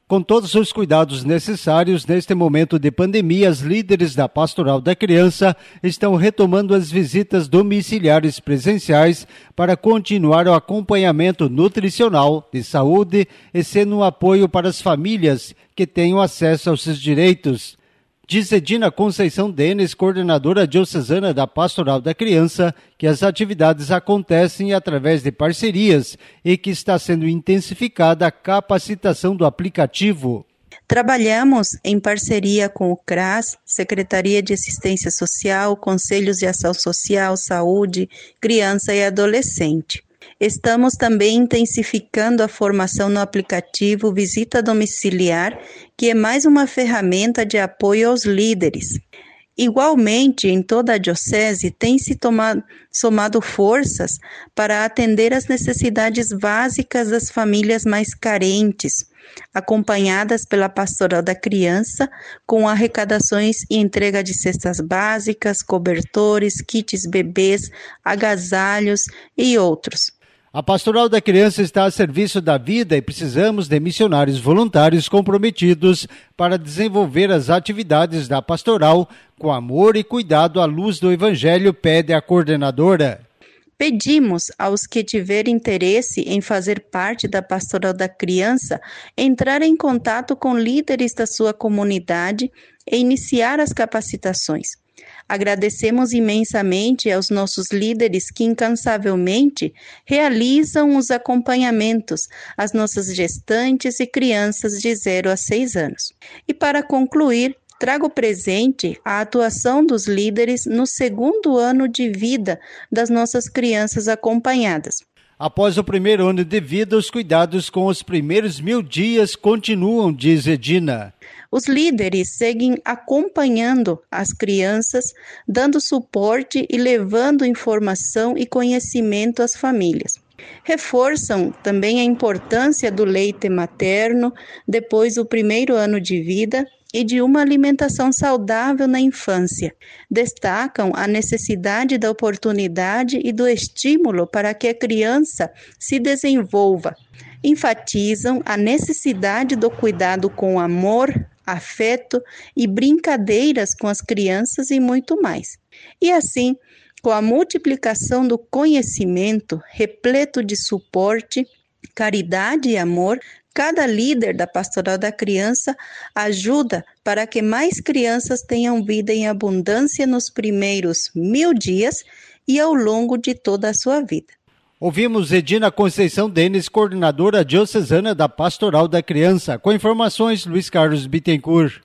Com todos os cuidados necessários neste momento de pandemia, os líderes da Pastoral da Criança estão retomando as visitas domiciliares presenciais para continuar o acompanhamento nutricional, de saúde e sendo um apoio para as famílias que tenham acesso aos seus direitos. Diz Edina Conceição Denis, coordenadora diocesana da Pastoral da Criança, que as atividades acontecem através de parcerias e que está sendo intensificada a capacitação do aplicativo. Trabalhamos em parceria com o CRAS, Secretaria de Assistência Social, Conselhos de Ação Social, Saúde, Criança e Adolescente. Estamos também intensificando a formação no aplicativo Visita Domiciliar, que é mais uma ferramenta de apoio aos líderes. Igualmente, em toda a Diocese, tem-se somado forças para atender às necessidades básicas das famílias mais carentes, acompanhadas pela Pastoral da Criança, com arrecadações e entrega de cestas básicas, cobertores, kits bebês, agasalhos e outros. A Pastoral da Criança está a serviço da vida e precisamos de missionários voluntários comprometidos para desenvolver as atividades da pastoral com amor e cuidado à luz do Evangelho, pede a coordenadora. Pedimos aos que tiverem interesse em fazer parte da Pastoral da Criança entrar em contato com líderes da sua comunidade e iniciar as capacitações. Agradecemos imensamente aos nossos líderes que incansavelmente realizam os acompanhamentos às nossas gestantes e crianças de 0 a 6 anos. E para concluir, trago presente a atuação dos líderes no 2º ano de vida das nossas crianças acompanhadas. Após o 1º ano de vida, os cuidados com os primeiros 1000 dias continuam, diz Edina. Os líderes seguem acompanhando as crianças, dando suporte e levando informação e conhecimento às famílias. Reforçam também a importância do leite materno depois do 1º ano de vida e de uma alimentação saudável na infância. Destacam a necessidade da oportunidade e do estímulo para que a criança se desenvolva. Enfatizam a necessidade do cuidado com amor, afeto e brincadeiras com as crianças e muito mais. E assim, com a multiplicação do conhecimento, repleto de suporte, caridade e amor, cada líder da Pastoral da Criança ajuda para que mais crianças tenham vida em abundância nos primeiros 1000 dias e ao longo de toda a sua vida. Ouvimos Edina Conceição Denis, coordenadora diocesana da Pastoral da Criança. Com informações, Luiz Carlos Bittencourt.